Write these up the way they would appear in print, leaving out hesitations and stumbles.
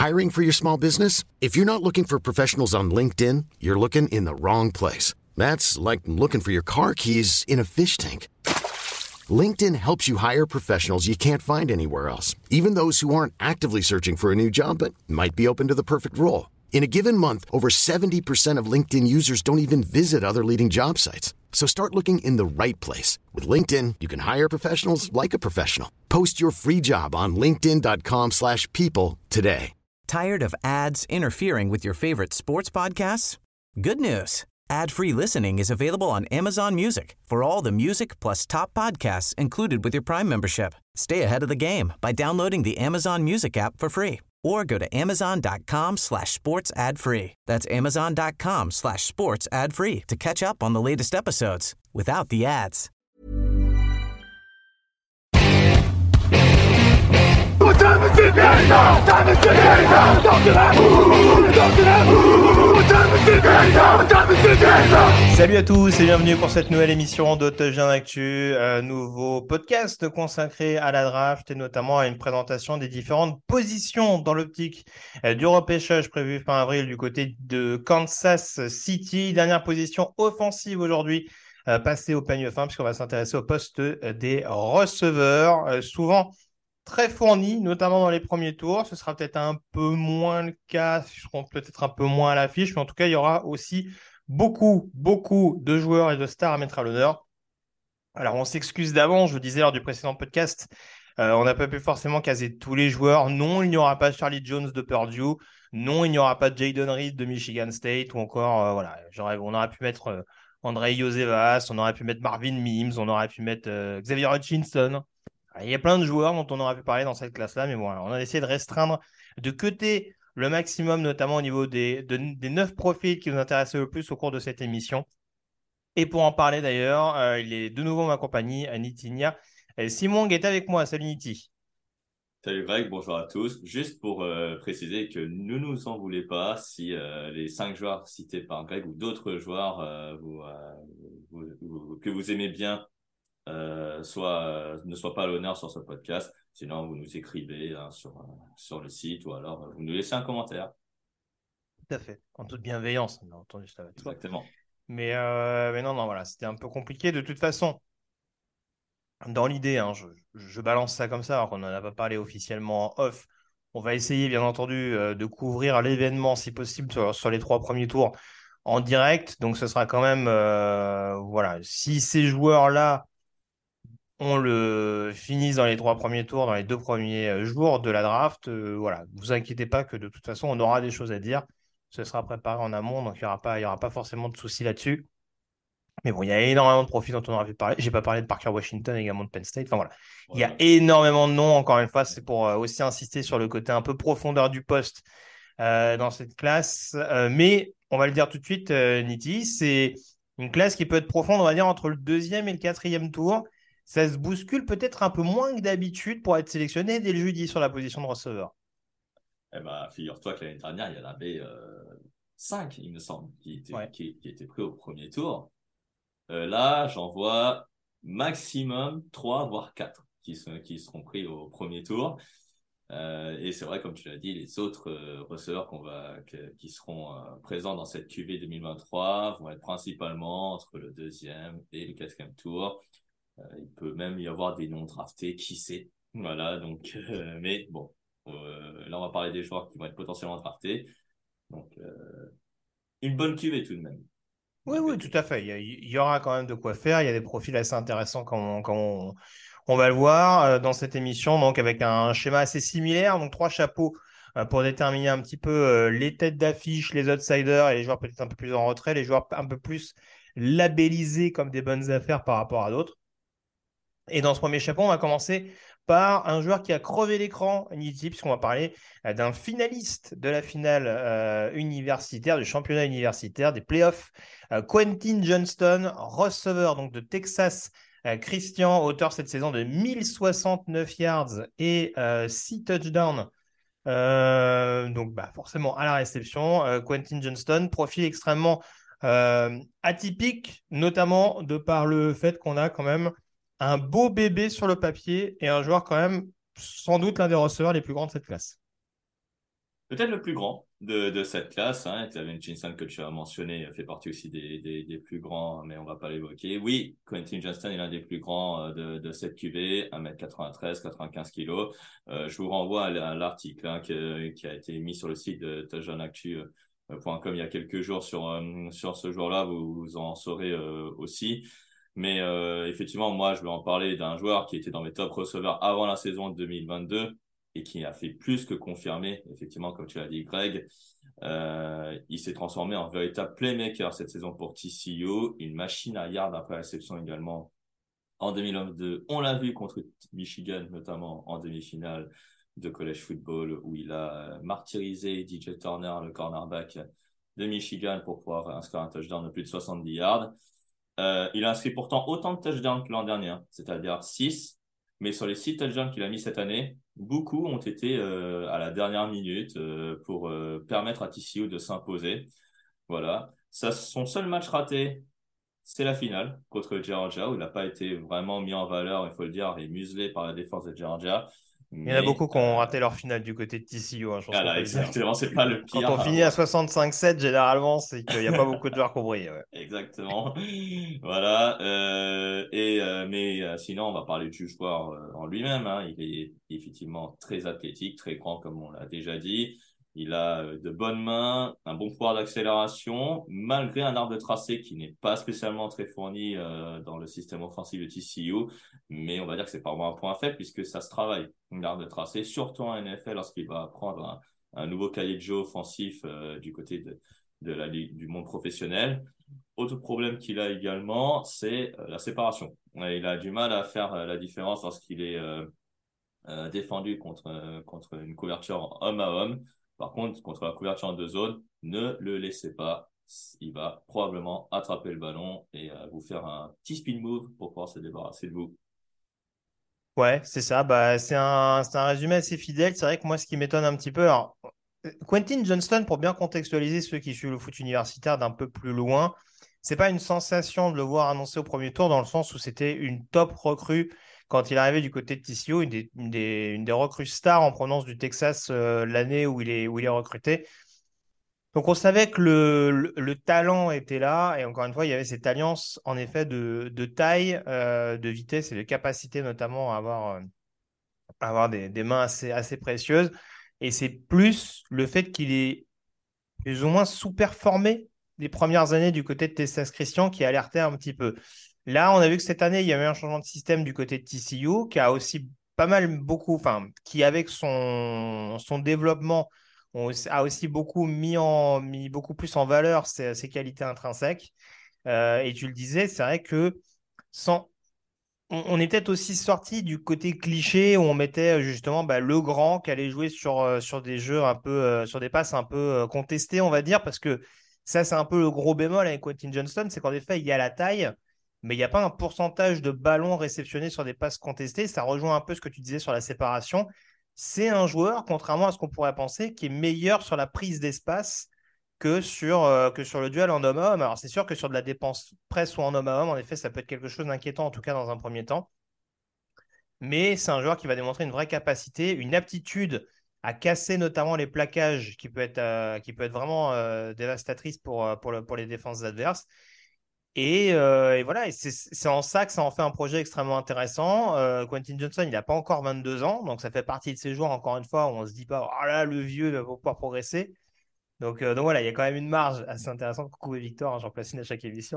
Hiring for your small business? If you're not looking for professionals on LinkedIn, you're looking in the wrong place. That's like looking for your car keys in a fish tank. LinkedIn helps you hire professionals you can't find anywhere else, even those who aren't actively searching for a new job but might be open to the perfect role. In a given month, over 70% of LinkedIn users don't even visit other leading job sites. So start looking in the right place. With LinkedIn, you can hire professionals like a professional. Post your free job on linkedin.com/people today. Tired of ads interfering with your favorite sports podcasts? Good news. Ad-free listening is available on Amazon Music for all the music plus top podcasts included with your Prime membership. Stay ahead of the game by downloading the Amazon Music app for free or go to amazon.com/sports ad free. That's amazon.com/sports ad free to catch up on the latest episodes without the ads. Salut à tous et bienvenue pour cette nouvelle émission de Touchdown Actu, nouveau podcast consacré à la draft et notamment à une présentation des différentes positions dans l'optique du repêchage prévu fin avril du côté de Kansas City. Dernière position offensive aujourd'hui, passée au panier fin puisqu'on va s'intéresser au poste des receveurs, souvent très fournis, notamment dans les premiers tours. Ce sera peut-être un peu moins le cas, ils seront peut-être un peu moins à l'affiche, mais en tout cas, il y aura aussi beaucoup de joueurs et de stars à mettre à l'honneur. Alors, on s'excuse d'avance, je vous disais lors du précédent podcast, on n'a pas pu forcément caser tous les joueurs. Non, il n'y aura pas Charlie Jones de Purdue. Non, il n'y aura pas Jayden Reed de Michigan State ou encore, on aurait pu mettre Andrei Iosevas, on aurait pu mettre Marvin Mims, on aurait pu mettre Xavier Hutchinson. Il y a plein de joueurs dont on aurait pu parler dans cette classe-là, mais bon, on a essayé de restreindre, de cuter le maximum, notamment au niveau des 9 profils qui nous intéressaient le plus au cours de cette émission. Et pour en parler d'ailleurs, il est de nouveau ma compagnie, Nitinia. Simon est avec moi. Salut Niti. Salut Greg, bonjour à tous. Juste pour préciser que ne nous en voulez pas si les 5 joueurs cités par Greg ou d'autres joueurs que vous aimez bien ne soient pas à l'honneur sur ce podcast. Sinon, vous nous écrivez sur le site ou alors vous nous laissez un commentaire. Tout à fait, en toute bienveillance, bien entendu. Ça va de soi. Exactement. Mais non, voilà, c'était un peu compliqué. De toute façon, dans l'idée, je balance ça comme ça, alors qu'on n'en a pas parlé officiellement en off. On va essayer, bien entendu, de couvrir l'événement, si possible, sur les 3 premiers tours en direct. Donc, ce sera quand même, si ces joueurs-là on le finisse dans les 3 premiers tours, dans les 2 premiers jours de la draft. Vous inquiétez pas que de toute façon, on aura des choses à dire. Ce sera préparé en amont, donc il y aura pas forcément de soucis là-dessus. Mais bon, il y a énormément de profils dont on aurait pu parler. J'ai pas parlé de Parker Washington, également de Penn State. Enfin voilà, il y a énormément de noms. Encore une fois, c'est pour aussi insister sur le côté un peu profondeur du poste dans cette classe. Mais on va le dire tout de suite, Niti, c'est une classe qui peut être profonde, on va dire, entre le 2e et le 4e tour. Ça se bouscule peut-être un peu moins que d'habitude pour être sélectionné dès le jeudi sur la position de receveur. Eh ben, figure-toi que l'année dernière, il y en avait 5, il me semble, qui étaient pris au premier tour. Là, j'en vois maximum 3, voire 4 qui seront pris au premier tour. Et c'est vrai, comme tu l'as dit, les autres receveurs qui seront présents dans cette QV 2023 vont être principalement entre le 2e et le 4e tour. Il peut même y avoir des noms draftés, qui sait. Voilà, donc, mais bon, là, on va parler des joueurs qui vont être potentiellement draftés. Donc, une bonne cuvée tout de même. Oui, tout à fait. Il y aura quand même de quoi faire. Il y a des profils assez intéressants quand on va le voir dans cette émission, donc avec un schéma assez similaire. Donc, 3 chapeaux pour déterminer un petit peu les têtes d'affiche, les outsiders et les joueurs peut-être un peu plus en retrait, les joueurs un peu plus labellisés comme des bonnes affaires par rapport à d'autres. Et dans ce premier chapeau, on va commencer par un joueur qui a crevé l'écran, Niti, puisqu'on va parler d'un finaliste de la finale universitaire, du championnat universitaire, des playoffs. Quentin Johnston, receveur donc de Texas Christian, auteur cette saison de 1069 yards et 6 touchdowns. Donc forcément à la réception, Quentin Johnston, profil extrêmement atypique, notamment de par le fait qu'on a quand même un beau bébé sur le papier et un joueur quand même sans doute l'un des receveurs les plus grands de cette classe. peut-être le plus grand de cette classe. Hein. Xavier Chinson, que tu as mentionné, fait partie aussi des plus grands, mais on va pas l'évoquer. Oui, Quentin Johnston est l'un des plus grands de cette QV, 1m93, 95 kilos. Je vous renvoie à l'article hein, qui a été mis sur le site de touchdownactu.com il y a quelques jours sur ce joueur-là. Vous en saurez aussi. Mais effectivement, moi, je vais en parler d'un joueur qui était dans mes top receveurs avant la saison de 2022 et qui a fait plus que confirmer, effectivement, comme tu l'as dit, Greg. Il s'est transformé en véritable playmaker cette saison pour TCU, une machine à yards après réception également en 2022. On l'a vu contre Michigan, notamment en demi-finale de college football, où il a martyrisé DJ Turner, le cornerback de Michigan, pour pouvoir inscrire un touchdown de plus de 70 yards. Il a inscrit pourtant autant de touchdowns que l'an dernier, hein, c'est-à-dire 6. Mais sur les 6 touchdowns qu'il a mis cette année, beaucoup ont été à la dernière minute pour permettre à TCU de s'imposer. Voilà. Son seul match raté, c'est la finale contre Georgia, où il n'a pas été vraiment mis en valeur, il faut le dire, et muselé par la défense de Georgia. Il y en a Mais beaucoup qui ont raté leur finale du côté de TCU, hein, je pense qu'on voilà, peut le dire. exactement, c'est pas le Quand pire on à finit à avoir. 65-7, généralement, c'est qu'il n'y a pas beaucoup de joueurs qui ont brillé. Ouais. Exactement. Voilà. Mais sinon, on va parler du joueur en lui-même. Hein. Il est effectivement très athlétique, très grand, comme on l'a déjà dit. Il a de bonnes mains, un bon pouvoir d'accélération, malgré un arbre de tracé qui n'est pas spécialement très fourni dans le système offensif de TCU. Mais on va dire que c'est pas vraiment un point faible puisque ça se travaille, un arbre de tracé, surtout en NFL lorsqu'il va prendre un nouveau cahier de jeu offensif du côté de la ligue, du monde professionnel. Autre problème qu'il a également, c'est la séparation. Il a du mal à faire la différence lorsqu'il est défendu contre une couverture homme à homme. Par contre, contre la couverture en 2 zones, ne le laissez pas. Il va probablement attraper le ballon et vous faire un petit spin move pour pouvoir se débarrasser de vous. Ouais, c'est ça. Bah, c'est un résumé assez fidèle. C'est vrai que moi, ce qui m'étonne un petit peu, alors, Quentin Johnston, pour bien contextualiser ceux qui suivent le foot universitaire d'un peu plus loin, c'est pas une sensation de le voir annoncé au premier tour dans le sens où c'était une top recrue quand il est arrivé du côté de TCU, une des recrues stars en provenance du Texas l'année où il est recruté. Donc on savait que le talent était là et encore une fois, il y avait cette alliance en effet de taille, de vitesse et de capacité notamment à avoir des mains assez précieuses. Et c'est plus le fait qu'il est plus ou moins sous-performé les premières années du côté de Texas Christian qui alertait un petit peu. Là, on a vu que cette année, il y avait un changement de système du côté de TCU qui a aussi pas mal beaucoup, enfin, qui avec son développement a aussi mis beaucoup plus en valeur ses qualités intrinsèques. Et tu le disais, c'est vrai que sans, on est peut-être aussi sorti du côté cliché où on mettait justement bah, le grand qui allait jouer sur des jeux un peu, sur des passes un peu contestées, on va dire, parce que ça, c'est un peu le gros bémol avec Quentin Johnston, c'est qu'en effet, il y a la taille, mais il n'y a pas un pourcentage de ballons réceptionnés sur des passes contestées. Ça rejoint un peu ce que tu disais sur la séparation. C'est un joueur, contrairement à ce qu'on pourrait penser, qui est meilleur sur la prise d'espace que sur le duel en homme à homme. Alors, c'est sûr que sur de la dépense presse ou en homme à homme, en effet, ça peut être quelque chose d'inquiétant, en tout cas dans un premier temps. Mais c'est un joueur qui va démontrer une vraie capacité, une aptitude à casser notamment les plaquages qui peut être vraiment dévastatrice pour les défenses adverses. Et voilà, et c'est en ça que ça en fait un projet extrêmement intéressant. Quentin Johnson, il n'a pas encore 22 ans, donc ça fait partie de ces joueurs, encore une fois, où on ne se dit pas, oh là, le vieux va pouvoir progresser. Donc voilà, il y a quand même une marge assez intéressante. Coucou et Victor, hein, j'en place une à chaque émission.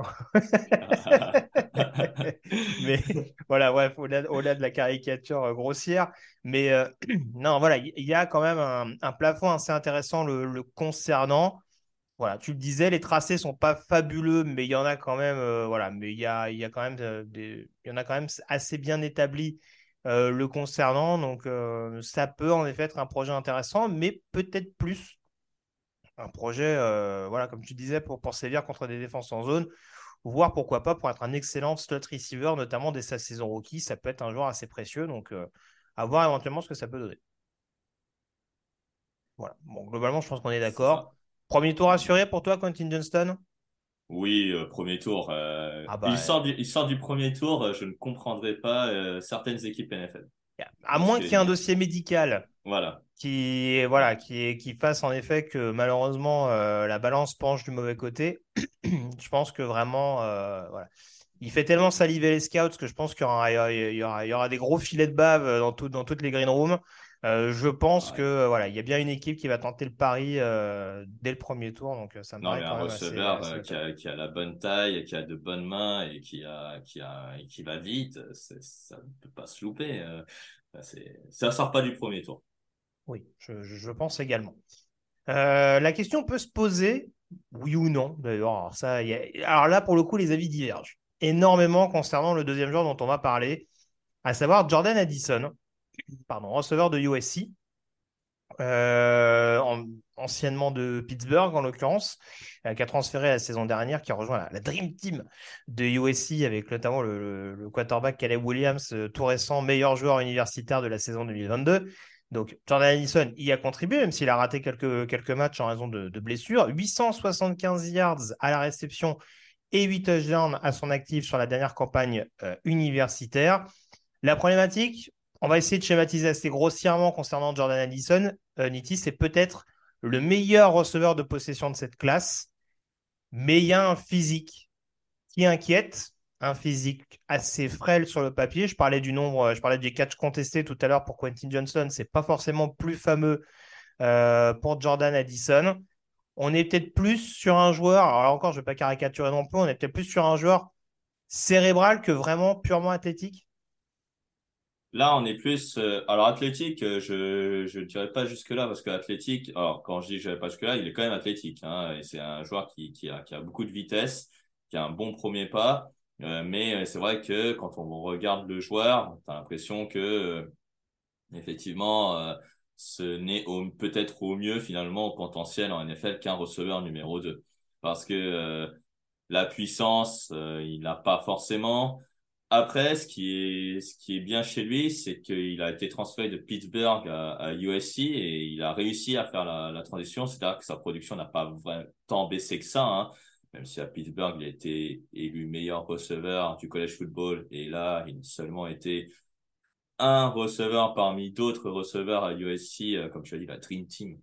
Mais voilà, bref, au-delà de la caricature grossière. Mais non, voilà, il y a quand même un plafond assez intéressant le concernant. Voilà, tu le disais, les tracés sont pas fabuleux, mais il y en a quand même, voilà, mais il y a quand même il y en a quand même assez bien établi le concernant. Donc ça peut en effet être un projet intéressant, mais peut-être plus un projet, voilà, comme tu disais, pour sévir contre des défenses en zone, voire pourquoi pas pour être un excellent slot receiver, notamment dès sa saison rookie. Ça peut être un joueur assez précieux, donc à voir éventuellement ce que ça peut donner. Voilà. Bon, globalement, je pense qu'on est C'est ça. d'accord. Premier tour assuré pour toi, Quentin Johnston? Oui, premier tour. Ah Il bah, sort du premier tour. Je ne comprendrai pas certaines équipes NFL. à Parce moins que qu'il y ait un dossier médical voilà. qui fasse en effet que malheureusement la balance penche du mauvais côté. Je pense que vraiment, voilà. Il fait tellement saliver les scouts que je pense qu'il y aura des gros filets de bave dans toutes les green rooms. Je pense que Ouais. voilà, il y a bien une équipe qui va tenter le pari dès le premier tour, donc ça me Non, paraît mais un quand même assez, receveur assez notable. qui a la bonne taille, qui a de bonnes mains et qui va vite, ça ne peut pas se louper. Ça sort pas du premier tour. Oui, je pense également. La question peut se poser, oui ou non, d'ailleurs. Alors là, pour le coup, les avis divergent énormément concernant le deuxième joueur dont on va parler, à savoir Jordan Addison, pardon, receveur de USC, euh, en- anciennement de Pittsburgh en l'occurrence, qui a transféré la saison dernière, qui a rejoint la Dream Team de USC avec notamment le quarterback Caleb Williams, tout récent meilleur joueur universitaire de la saison 2022. Donc Jordan Addison y a contribué, même s'il a raté quelques matchs en raison de blessures. 875 yards à la réception et 8 touchdowns à son actif sur la dernière campagne universitaire. La problématique, on va essayer de schématiser assez grossièrement concernant Jordan Addison. Nitti, c'est peut-être le meilleur receveur de possession de cette classe, mais il y a un physique qui inquiète, un physique assez frêle sur le papier. Je parlais des catchs contestés tout à l'heure pour Quentin Johnson. C'est pas forcément plus fameux pour Jordan Addison. On est peut-être plus sur un joueur, alors là encore, je ne vais pas caricaturer non plus, on est peut-être plus sur un joueur cérébral que vraiment purement athlétique. Là, on est plus. Alors, athlétique, je dirais pas jusque-là, parce que athlétique, alors, quand je dis je dirais pas jusque-là, il est quand même athlétique. Hein, et c'est un joueur qui a beaucoup de vitesse, qui a un bon premier pas. Mais c'est vrai que quand on regarde le joueur, tu as l'impression que, effectivement, ce n'est peut-être au mieux, finalement, au potentiel en NFL qu'un receveur numéro 2. Parce que la puissance, il n'a pas forcément. Après, ce qui est bien chez lui, c'est qu'il a été transféré de Pittsburgh à USC et il a réussi à faire la transition. C'est-à-dire que sa production n'a pas vraiment tant baissé que ça, hein. Même si à Pittsburgh, il a été élu meilleur receveur du college football. Et là, il a seulement été un receveur parmi d'autres receveurs à USC, comme tu as dit, la Dream Team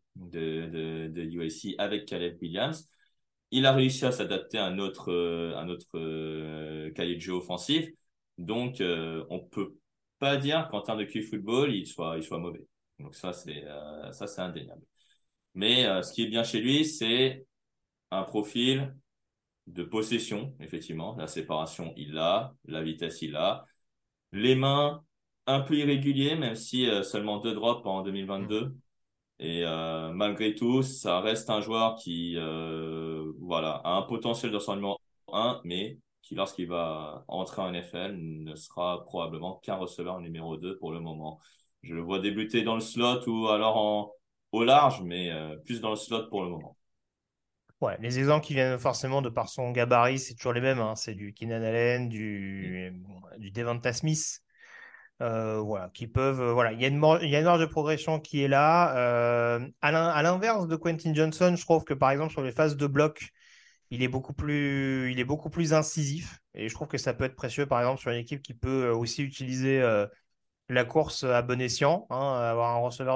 de USC avec Caleb Williams. Il a réussi à s'adapter à un autre cahier de jeu offensif. Donc, on peut pas dire qu'en termes de QI football, il soit mauvais. Donc ça, c'est indéniable. Mais ce qui est bien chez lui, c'est un profil de possession, effectivement. La séparation, il l'a. La vitesse, il l'a. Les mains, un peu irréguliers, même si seulement 2 drops en Mm. 2022. Et malgré tout, ça reste un joueur qui voilà, a un potentiel de son numéro 1, mais qui, lorsqu'il va entrer en NFL, ne sera probablement qu'un receveur numéro 2 pour le moment. Je le vois débuter dans le slot ou alors au large, mais plus dans le slot pour le moment. Ouais, les exemples qui viennent forcément de par son gabarit, c'est toujours les mêmes, hein. C'est du Keenan Allen, Mm. du Devonta Smith. Voilà, qui peuvent. Voilà, il y a une marge de progression qui est là. À l'inverse de Quentin Johnson, je trouve que par exemple sur les phases de bloc, il est beaucoup plus incisif. Et je trouve que ça peut être précieux, par exemple, sur une équipe qui peut aussi utiliser la course à bon escient, hein, avoir un receveur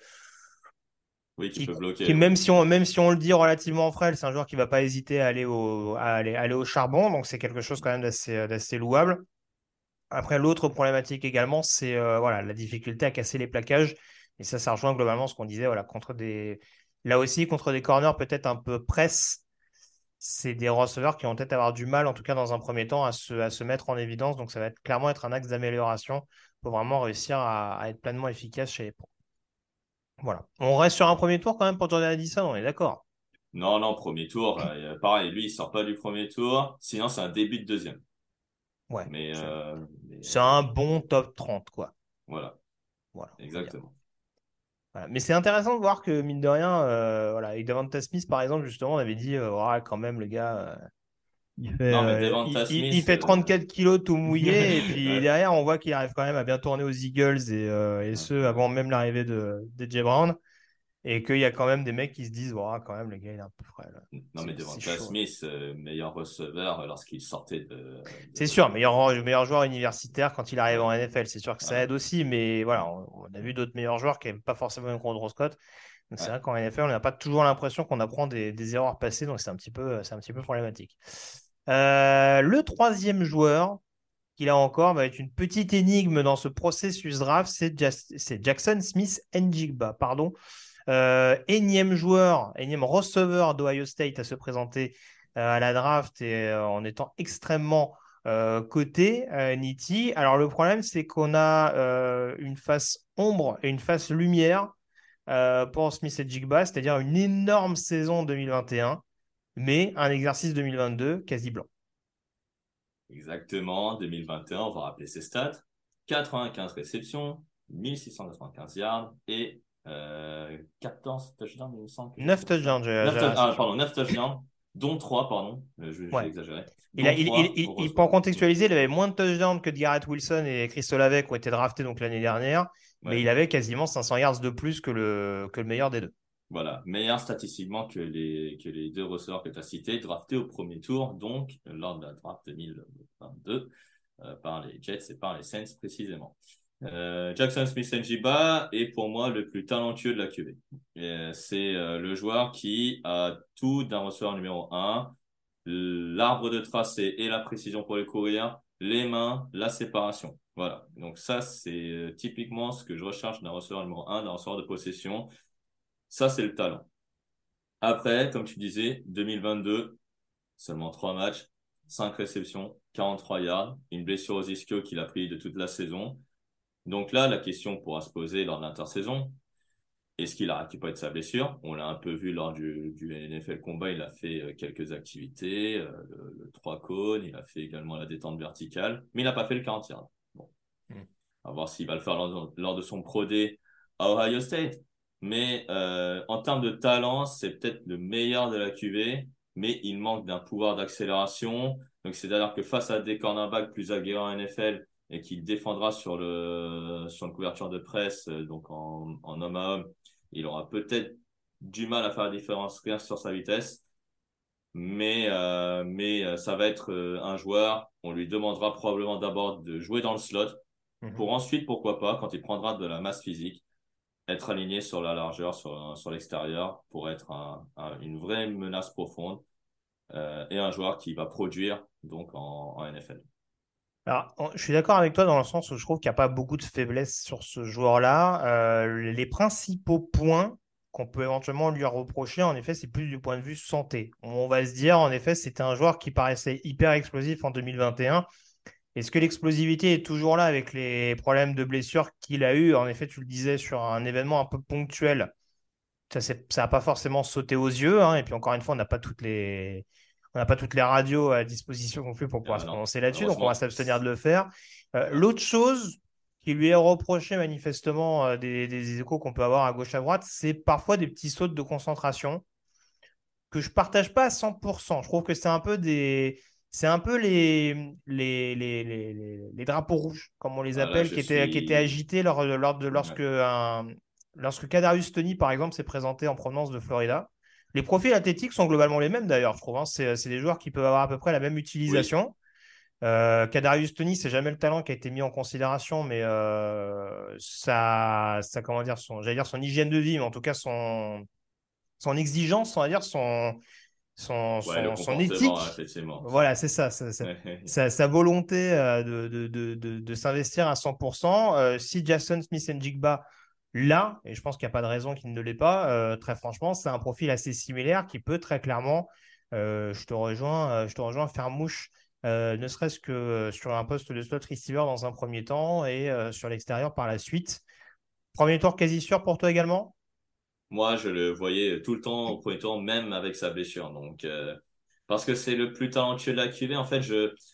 Oui, qui peut qui bloquer, oui. même si on le dit relativement frêle, c'est un joueur qui va pas hésiter à aller au charbon. Donc c'est quelque chose quand même d'assez louable. Après, l'autre problématique également, c'est voilà, la difficulté à casser les plaquages. Et ça rejoint globalement ce qu'on disait, voilà, là aussi, contre des corners peut-être un peu presse, c'est des receveurs qui vont peut-être avoir du mal, en tout cas dans un premier temps, à se mettre en évidence. Donc ça va clairement être un axe d'amélioration pour vraiment réussir à être pleinement efficace chez les pros. Voilà. On reste sur un premier tour quand même pour Jordan Addison, on est d'accord. Non, non, premier tour. Pareil, lui, il sort pas du premier tour. Sinon, c'est un début de deuxième. Ouais. Mais, C'est euh, mais c'est un bon top 30 quoi. voilà, Voilà, on va dire. exactement. Voilà. Mais c'est intéressant de voir que, mine de rien, voilà, avec Devonta Smith, par exemple, justement, on avait dit, ouais, quand même, le gars, il fait, Non, mais euh, Devonta il Smith, fait 4 kilos tout mouillé, et puis ouais, derrière, on voit qu'il arrive quand même à bien tourner aux Eagles, et ouais, ce, ouais. avant même l'arrivée de J. Brown. Et qu'il y a quand même des mecs qui se disent, voilà, quand même, le gars, il est un peu frais, là. Non, mais C'est Devonta chaud. Smith, meilleur receveur lorsqu'il sortait C'est sûr, de college. meilleur joueur universitaire quand il arrive Ouais, en NFL, c'est sûr que ça voilà. aide aussi, mais voilà, on a vu d'autres meilleurs joueurs qui n'aiment pas forcément une grosse cote. Donc c'est Ouais. vrai qu'en NFL, on n'a pas toujours l'impression qu'on apprend des erreurs passées, donc c'est un petit peu problématique. Le troisième joueur, qu'il a encore, va être une petite énigme dans ce processus draft, c'est Jackson Smith Njigba, pardon. Énième joueur, énième receveur d'Ohio State à se présenter à la draft et en étant extrêmement coté, Nitti. Alors le problème, c'est qu'on a une face ombre et une face lumière pour Smith et Jigba, c'est-à-dire une énorme saison 2021, mais un exercice 2022 quasi blanc. Exactement, 2021, on va rappeler ses stats. 95 réceptions, 1695 yards et 14 touchdowns, il me semble, quelque chose 9 comme ça. touchdowns, 9 c'est sûr. pardon, 9 touchdowns, dont 3, pardon, j'ai Ouais. exagéré, dont 3 au Pour receveur. contextualiser, il avait moins de touchdowns que Garrett Wilson et Chris Olave qui ont été draftés donc l'année dernière, mais Ouais, il avait quasiment 500 yards de plus que le meilleur des deux. voilà, meilleur statistiquement que les deux receveurs que tu as cités, draftés au premier tour, donc lors de la draft 2022, par les Jets et par les Saints précisément. Jackson Smith-Njigba est pour moi le plus talentueux de la QV. C'est le joueur qui a tout d'un receveur numéro un, l'arbre de tracé et la précision pour les courir, les mains, la séparation. Voilà. Donc ça, c'est typiquement ce que je recherche d'un receveur numéro un, d'un receveur de possession. Ça, c'est le talent. Après, comme tu disais, 2022, seulement 3 matchs, 5 réceptions, 43 yards, une blessure aux ischio qu'il a pris de toute la saison. Donc là, la question pourra se poser lors de l'intersaison. Est-ce qu'il a récupéré de sa blessure? On l'a un peu vu lors du NFL Combat, il a fait quelques activités, le 3 cônes, il a fait également la détente verticale, mais il n'a pas fait le 40 yards. Bon, Mm. à voir s'il va le faire lors de son Pro Day à Ohio State. Mais en termes de talent, c'est peut-être le meilleur de la QV, mais il manque d'un pouvoir d'accélération. Donc c'est-à-dire que face à des cornerbacks plus aguerris en NFL et qui défendra sur une couverture de presse, donc en homme à homme, il aura peut-être du mal à faire la différence rien sur sa vitesse. Mais ça va être un joueur, on lui demandera probablement d'abord de jouer dans le slot Mhm. pour ensuite, pourquoi pas, quand il prendra de la masse physique, être aligné sur la largeur, sur l'extérieur, pour être une vraie menace profonde et un joueur qui va produire donc en NFL. Alors, je suis d'accord avec toi dans le sens où je trouve qu'il n'y a pas beaucoup de faiblesses sur ce joueur-là. Les principaux points qu'on peut éventuellement lui reprocher, en effet, c'est plus du point de vue santé. On va se dire, en effet, c'était un joueur qui paraissait hyper explosif en 2021. Est-ce que l'explosivité est toujours là avec les problèmes de blessure qu'il a eu? En effet, tu le disais, sur un événement un peu ponctuel, ça n'a pas forcément sauté aux yeux, hein. Et puis encore une fois, on n'a pas toutes les radios à disposition non plus pour pouvoir se Non, prononcer là-dessus, donc on va malheureusement. s'abstenir de le faire. Voilà. L'autre chose qui lui est reproché manifestement des échos qu'on peut avoir à gauche à droite, c'est parfois des petits sautes de concentration que je partage pas à 100%. Je trouve que c'est un peu les drapeaux rouges, comme on les Voilà, appelle, qui étaient agités Ouais. lorsque Kadarius Toney, par exemple, s'est présenté en provenance de Florida. Les profils athlétiques sont globalement les mêmes d'ailleurs, je trouve, hein. C'est des joueurs qui peuvent avoir à peu près la même Oui, utilisation. Kadarius Toney, c'est jamais le talent qui a été mis en considération, mais comment dire, j'allais dire son hygiène de vie, mais en tout cas son exigence, on va dire, ouais, le son comportement, éthique. effectivement. Voilà, c'est ça, sa volonté de s'investir à 100%. Si Jason Smith Njigba l'a, et je pense qu'il n'y a pas de raison qu'il ne l'ait pas, très franchement, c'est un profil assez similaire qui peut très clairement, je te rejoins, faire mouche, ne serait-ce que sur un poste de slot receiver dans un premier temps et sur l'extérieur par la suite. Premier tour quasi sûr pour toi également? Moi, je le voyais tout le temps au premier tour, même avec sa blessure. Donc, parce que c'est le plus talentueux de la QV, en fait,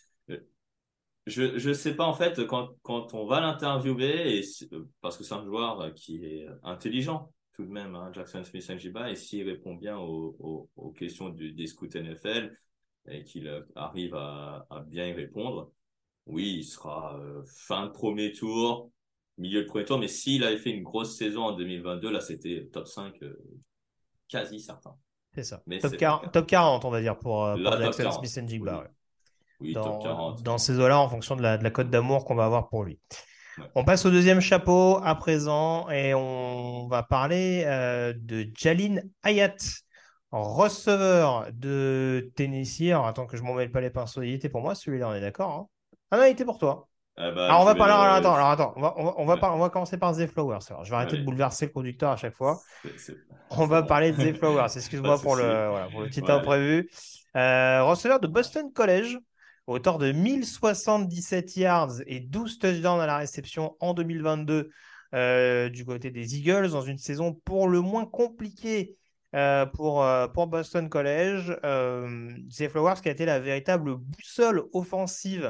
je sais pas, en fait, quand on va l'interviewer, parce que c'est un joueur qui est intelligent, tout de même, hein, Jackson Smith-Njigba, et s'il répond bien aux questions des scouts NFL et qu'il arrive à bien y répondre, oui, il sera fin de premier tour, milieu de premier tour, mais s'il avait fait une grosse saison en 2022, là, c'était top 5 quasi certain. C'est ça. Mais Top c'est pas le 40, cas. top 40, on va dire, pour Là, top Jackson 40. Smith-Njigba. Ouais. Oui, oui, top 40. Dans ces eaux-là, en fonction de la cote d'amour qu'on va avoir pour lui. Ouais. On passe au deuxième chapeau à présent et on va parler de Jalin Hyatt, receveur de Tennessee. Alors, attends que je m'en mêle pas les pinceaux. Il était pour moi celui-là, on est d'accord, hein. Ah non, il était pour toi. Ah bah, Alors, on je va vais parler. le. Alors, attends. Ouais. On va commencer par Zay Flowers. Alors, je vais arrêter de Allez, bouleverser le conducteur à chaque fois. c'est On c'est va bon. parler de Zay Flowers. Pas de Excuse-moi souci. pour le petit Ouais, allez. imprévu. Receveur de Boston College, auteur de 1077 yards et 12 touchdowns à la réception en 2022 du côté des Eagles, dans une saison pour le moins compliquée pour Boston College. Zay Flowers qui a été la véritable boussole offensive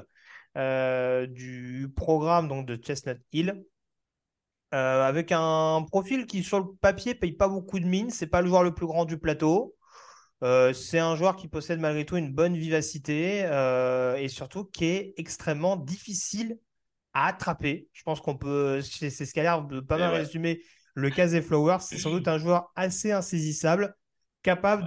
du programme donc, de Chestnut Hill. Avec un profil qui, sur le papier, paye pas beaucoup de mine. C'est pas le joueur le plus grand du plateau. C'est un joueur qui possède malgré tout une bonne vivacité et surtout qui est extrêmement difficile à attraper. Je pense qu'on peut, c'est ce qui a l'air de pas Et mal ouais. résumer le cas des Flowers. C'est sans doute un joueur assez insaisissable, capable Ouais.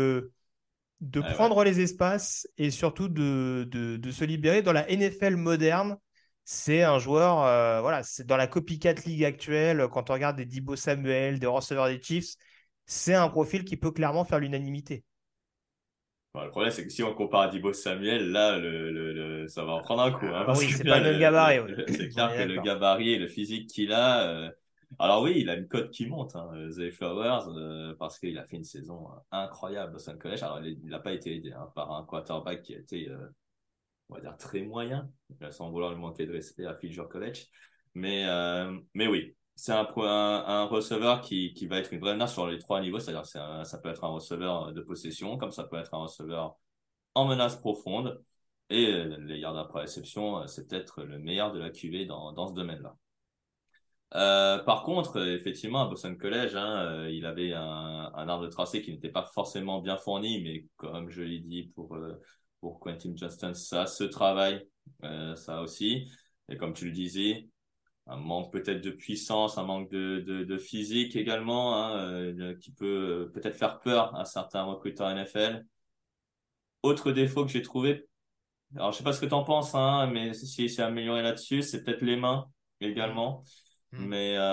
de Ouais, ouais. prendre les espaces et surtout de se libérer. Dans la NFL moderne, c'est un joueur, voilà, c'est dans la copycat league actuelle, quand on regarde des Deebo Samuel, des receveurs des Chiefs, c'est un profil qui peut clairement faire l'unanimité. Bon, le problème, c'est que si on compare à Deebo Samuel, là, ça va en prendre un coup. Hein, parce Oui, que c'est pas là, le même gabarit, oui. c'est On clair est que le d'accord. gabarit et le physique qu'il a. Alors oui, il a une cote qui monte, hein, Zay Flowers, parce qu'il a fait une saison incroyable au Boston College. Alors, il n'a pas été aidé hein, par un quarterback qui a été, on va dire, très moyen, sans vouloir lui manquer de respect à Fisher College. Mais oui, c'est un receveur qui va être une vraie menace sur les trois niveaux, c'est-à-dire que ça peut être un receveur de possession, comme ça peut être un receveur en menace profonde. Et les yards après réception, c'est peut-être le meilleur de la QV dans ce domaine-là. Par contre, effectivement, à Boston College, hein, il avait un arbre de tracé qui n'était pas forcément bien fourni, mais comme je l'ai dit pour Quentin Johnston, ça se travaille, ça aussi. Et comme tu le disais, un manque peut-être de puissance, un manque de physique également, hein, qui peut peut-être faire peur à certains recruteurs NFL. Autre défaut que j'ai trouvé, alors je sais pas ce que tu en penses, hein, mais si c'est amélioré là-dessus, c'est peut-être les mains Mm. également. Mm.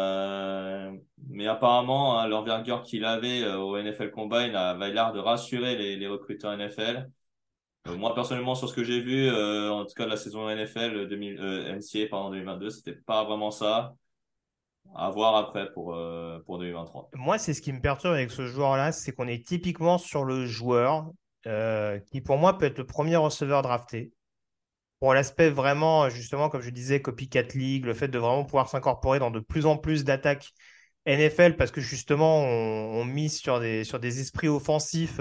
Mais apparemment, hein, l'envergure qu'il avait au NFL Combine avait l'air de rassurer les recruteurs NFL. Moi, personnellement, sur ce que j'ai vu, en tout cas de la saison NFL 2000, NCAA, pardon, 2022, c'était pas vraiment ça. À voir après pour 2023. Moi, c'est ce qui me perturbe avec ce joueur-là, c'est qu'on est typiquement sur le joueur qui, pour moi, peut être le premier receveur drafté. Pour l'aspect vraiment, justement, comme je disais, copycat league, le fait de vraiment pouvoir s'incorporer dans de plus en plus d'attaques NFL, parce que justement, on mise sur des esprits offensifs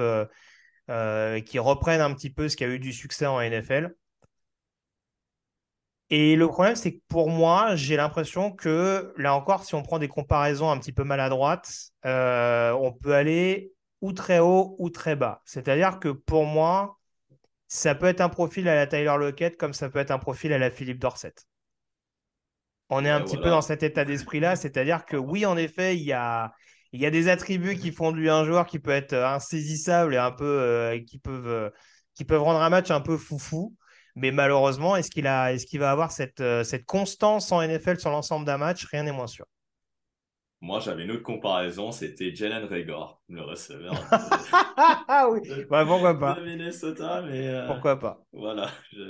qui reprennent un petit peu ce qui a eu du succès en NFL. Et le problème, c'est que pour moi, j'ai l'impression que, là encore, si on prend des comparaisons un petit peu maladroites, on peut aller ou très haut ou très bas. C'est-à-dire que pour moi, ça peut être un profil à la Tyler Lockett comme ça peut être un profil à la Philippe Dorsett. On est un Ouais, petit peu dans voilà. cet état d'esprit-là, c'est-à-dire que oui, en effet, il y a des attributs qui font de lui un joueur qui peut être insaisissable et un peu qui peuvent rendre un match un peu foufou. Mais malheureusement, est-ce qu'il va avoir cette constance en NFL sur l'ensemble d'un match? Rien n'est moins sûr. Moi, j'avais une autre comparaison, c'était Jalen Reagor, le receveur Ah oui, ouais, pourquoi de pas? Minnesota, mais Pourquoi pas? voilà.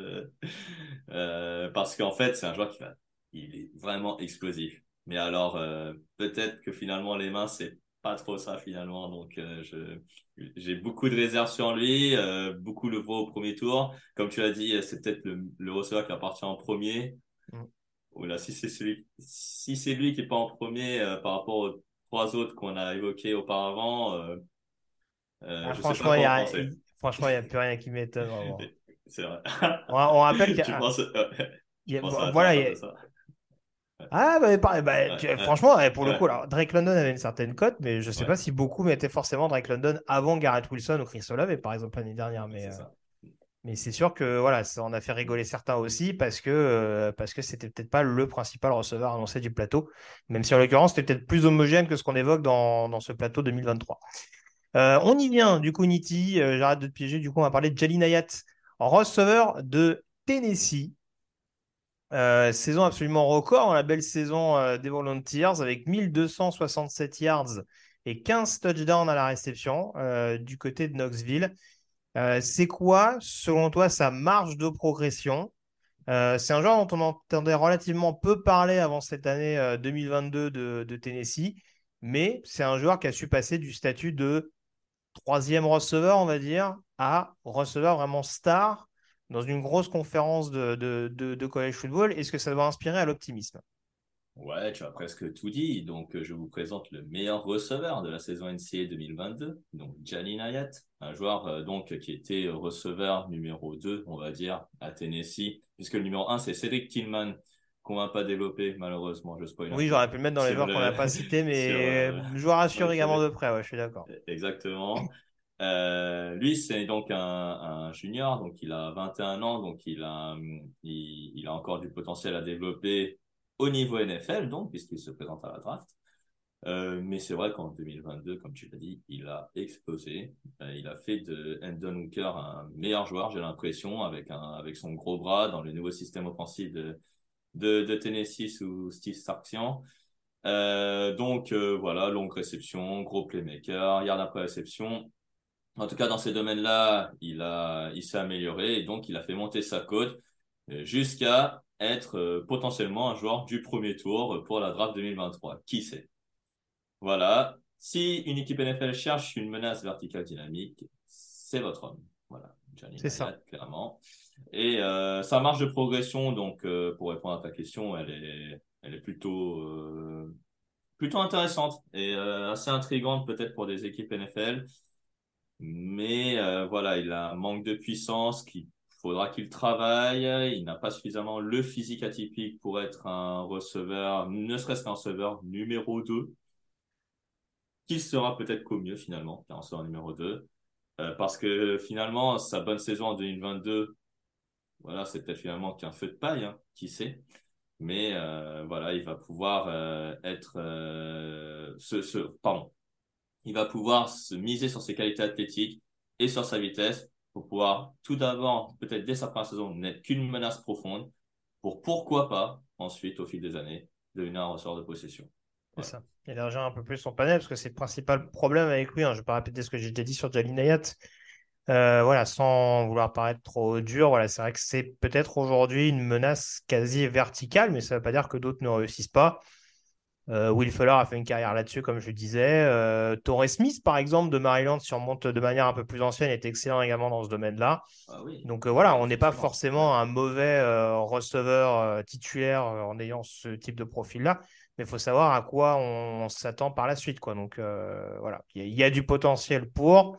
Parce qu'en fait, c'est un joueur il est vraiment explosif. Mais alors, peut-être que finalement, les mains, c'est pas trop ça finalement. Donc, j'ai beaucoup de réserves sur lui, beaucoup le voient au premier tour. Comme tu l'as dit, c'est peut-être le receveur qui appartient en premier. Mm. Ou là, si c'est lui qui est pas en premier par rapport aux trois autres qu'on a évoqués auparavant, Ah, je sais pas franchement, quoi en penser. franchement, il n'y a plus rien qui m'étonne vraiment. C'est vrai. On rappelle qu'il y Tu a, penses, tu penses à voilà, Atlanta, c'est ça? Ouais. ah, bah, Ouais, ouais, franchement, pour le coup, ouais, alors, Drake London avait une certaine cote, mais je ne sais ouais, pas si beaucoup mettaient forcément Drake London avant Garrett Wilson ou Chris Olave, par exemple, l'année dernière. c'est ça. Mais c'est sûr que voilà, ça en a fait rigoler certains aussi parce que c'était peut-être pas le principal receveur annoncé du plateau, même si en l'occurrence c'était peut-être plus homogène que ce qu'on évoque dans ce plateau 2023. On y vient, du coup, Nitti, j'arrête de te piéger, du coup on va parler de Jalin Hyatt, receveur de Tennessee. Saison absolument record, la belle saison des Volunteers avec 1267 yards et 15 touchdowns à la réception du côté de Knoxville. C'est quoi, selon toi, sa marge de progression? C'est un joueur dont on entendait relativement peu parler avant cette année 2022 de Tennessee, mais c'est un joueur qui a su passer du statut de troisième receveur, on va dire, à receveur vraiment star dans une grosse conférence de college football. Est-ce que ça doit inspirer à l'optimisme? Ouais, tu as presque tout dit. Donc, je vous présente le meilleur receveur de la saison NCAA 2022, donc Jalin Hyatt, un joueur donc qui était receveur numéro 2, on va dire, à Tennessee, puisque le numéro 1, c'est Cedric Tillman, qu'on va pas développer, malheureusement, je spoil un Oui, peu, j'aurais pu le mettre dans les sur joueurs qu'on n'a le, pas cités, sur, mais je vous rassure ok, également de près, ouais, je suis d'accord. exactement. Lui, c'est donc un junior, donc il a 21 ans, donc il a encore du potentiel à développer au niveau NFL, donc, puisqu'il se présente à la draft. Mais c'est vrai qu'en 2022, comme tu l'as dit, il a explosé. Il a fait de Hendon Hooker un meilleur joueur, j'ai l'impression, avec son gros bras dans le nouveau système offensif de Tennessee sous Steve Sarkisian. Voilà, longue réception, gros playmaker, yard après réception. En tout cas, dans ces domaines-là, il s'est amélioré et donc il a fait monter sa cote jusqu'à être potentiellement un joueur du premier tour pour la draft 2023. Qui sait? Voilà. Si une équipe NFL cherche une menace verticale dynamique, c'est votre homme. Voilà. Jalin C'est ça. Hyatt, clairement. Et sa marge de progression, donc pour répondre à ta question, elle est plutôt intéressante et assez intrigante peut-être pour des équipes NFL. Mais voilà, il a un manque de puissance qu'il faudra qu'il travaille. Il n'a pas suffisamment le physique atypique pour être un receveur, ne serait-ce qu'un receveur numéro 2, qui sera peut-être qu'au mieux finalement, qu'un receveur numéro 2. Parce que finalement, sa bonne saison en 2022, voilà, c'est peut-être finalement qu'un feu de paille, hein, qui sait. Mais voilà, il va pouvoir pardon, il va pouvoir se miser sur ses qualités athlétiques et sur sa vitesse pour pouvoir tout d'abord, peut-être dès sa première saison, n'être qu'une menace profonde pour pourquoi pas, ensuite, au fil des années, devenir un ressort de possession. C'est Voilà. ça. Élargir un peu plus son panel, parce que c'est le principal problème avec lui, hein. Je ne vais pas répéter ce que j'ai déjà dit sur Jalin Hyatt. Voilà, sans vouloir paraître trop dur, voilà, c'est vrai que c'est peut-être aujourd'hui une menace quasi verticale, mais ça ne veut pas dire que d'autres ne réussissent pas. Will Fuller a fait une carrière là-dessus, comme je le disais. Torrey Smith, par exemple, de Maryland, surmonte de manière un peu plus ancienne, est excellent également dans ce domaine-là. Ah oui, Donc oui, voilà, on n'est pas effectivement. Ouais. forcément un mauvais receveur titulaire en ayant ce type de profil-là, mais il faut savoir à quoi on s'attend par la suite, quoi. Donc voilà, il y a du potentiel pour.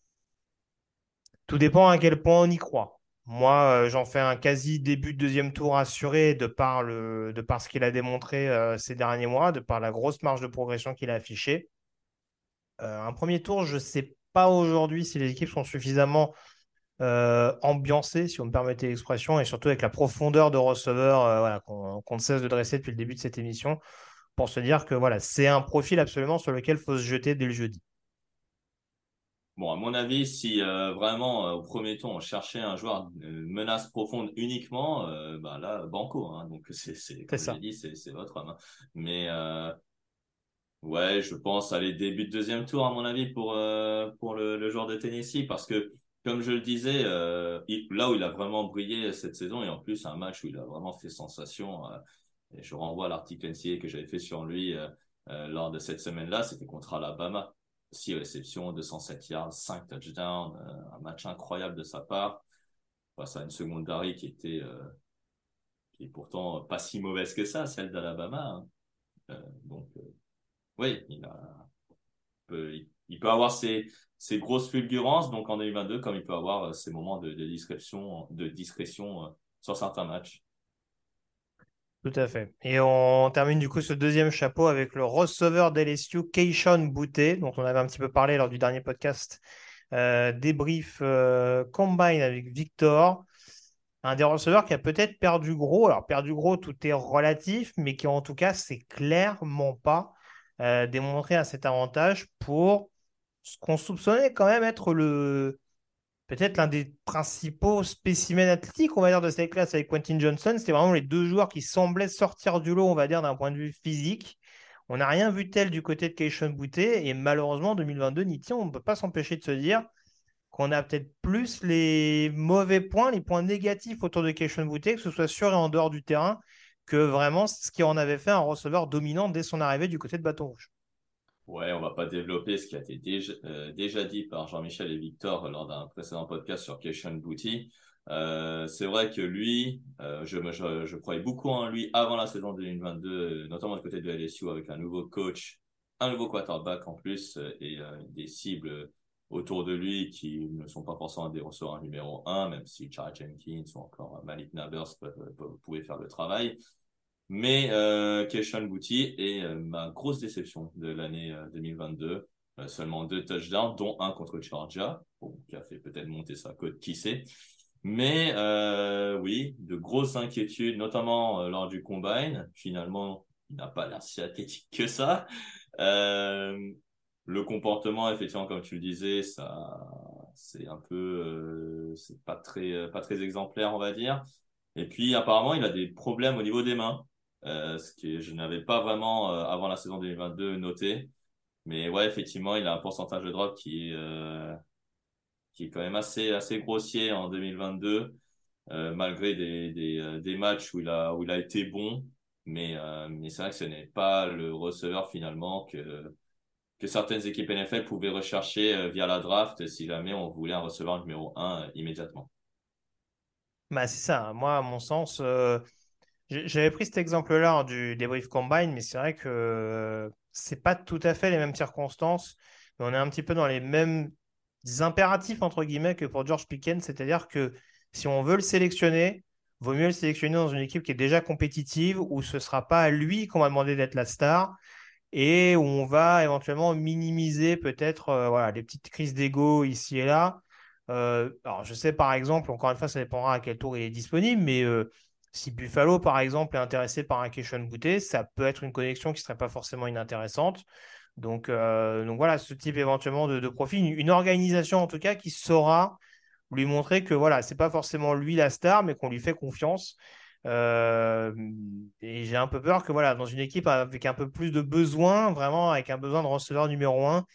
Tout dépend à quel point on y croit. Moi, j'en fais un quasi début de deuxième tour assuré de par ce qu'il a démontré ces derniers mois, de par la grosse marge de progression qu'il a affichée. Un premier tour, je ne sais pas aujourd'hui si les équipes sont suffisamment ambiancées, si vous me permettez l'expression, et surtout avec la profondeur de receveur voilà, qu'on ne cesse de dresser depuis le début de cette émission, pour se dire que voilà, c'est un profil absolument sur lequel il faut se jeter dès le jeudi. Bon, à mon avis, si vraiment au premier tour on cherchait un joueur menace profonde uniquement, bah là, banco, hein. Donc c'est C'est comme j'ai ça. dit, c'est votre homme, hein. Mais ouais, je pense aller début de deuxième tour à mon avis pour le joueur de Tennessee parce que comme je le disais, là où il a vraiment brillé cette saison et en plus un match où il a vraiment fait sensation. Et je renvoie à l'article NCAA que j'avais fait sur lui lors de cette semaine-là, c'était contre Alabama. 6 réceptions, 207 yards, 5 touchdowns, un match incroyable de sa part face à une secondary qui est pourtant pas si mauvaise que ça, celle d'Alabama, hein. Donc oui, il peut avoir ses grosses fulgurances donc en 2022 comme il peut avoir ses moments de discrétion sur certains matchs. Tout à fait. Et on termine du coup ce deuxième chapeau avec le receveur d'LSU, Keishon Boutte, dont on avait un petit peu parlé lors du dernier podcast débrief combine avec Victor. Un des receveurs qui a peut-être perdu gros. Alors, perdu gros, tout est relatif, mais qui en tout cas, c'est clairement pas démontré à cet avantage pour ce qu'on soupçonnait quand même être peut-être l'un des principaux spécimens athlétiques, on va dire, de cette classe avec Quentin Johnson. C'était vraiment les deux joueurs qui semblaient sortir du lot, on va dire, d'un point de vue physique. On n'a rien vu tel du côté de Keishon Boutte, et malheureusement, en 2022, Niti, on ne peut pas s'empêcher de se dire qu'on a peut-être plus les mauvais points, les points négatifs autour de Keishon Boutte, que ce soit sur et en dehors du terrain, que vraiment ce qui en avait fait un receveur dominant dès son arrivée du côté de Bâton Rouge. Ouais, on va pas développer ce qui a été déjà dit par Jean-Michel et Victor lors d'un précédent podcast sur Keishon Boutte. C'est vrai que lui, je croyais beaucoup en lui avant la saison 2022, notamment du côté de LSU avec un nouveau coach, un nouveau quarterback en plus et des cibles autour de lui qui ne sont pas forcément des receveurs numéro 1, même si Charles Jenkins ou encore Malik Nabers pouvaient faire le travail. Mais Keishon Boutte est ma grosse déception de l'année 2022. Seulement 2 touchdowns, dont un contre Georgia, qui a fait peut-être monter sa cote, qui sait. Mais oui, de grosses inquiétudes, notamment lors du combine. Finalement, il n'a pas l'air si athlétique que ça. Le comportement, effectivement, comme tu le disais, ça, c'est un peu, c'est pas très exemplaire, on va dire. Et puis, apparemment, il a des problèmes au niveau des mains, ce que je n'avais pas vraiment, avant la saison 2022, noté. Mais ouais, effectivement, il a un pourcentage de drop qui est quand même assez grossier en 2022, malgré des matchs où il a été bon. Mais c'est vrai que ce n'est pas le receveur finalement que certaines équipes NFL pouvaient rechercher via la draft si jamais on voulait un receveur numéro 1 immédiatement. Bah, c'est ça. Moi, à mon sens, j'avais pris cet exemple-là du débrief combine, mais c'est vrai que c'est pas tout à fait les mêmes circonstances. Mais on est un petit peu dans les mêmes impératifs, entre guillemets, que pour George Pickens. C'est-à-dire que si on veut le sélectionner, vaut mieux le sélectionner dans une équipe qui est déjà compétitive, où ce ne sera pas à lui qu'on va demander d'être la star, et où on va éventuellement minimiser peut-être voilà, les petites crises d'ego ici et là. Alors, je sais par exemple, encore une fois, ça dépendra à quel tour il est disponible, mais si Buffalo, par exemple, est intéressé par un Keishon Boutte, ça peut être une connexion qui ne serait pas forcément inintéressante. Donc voilà, ce type éventuellement de profil, une organisation en tout cas qui saura lui montrer que voilà, c'est pas forcément lui la star, mais qu'on lui fait confiance. Euh, et j'ai un peu peur que voilà, dans une équipe avec un peu plus de besoin, vraiment avec un besoin de receveur numéro un,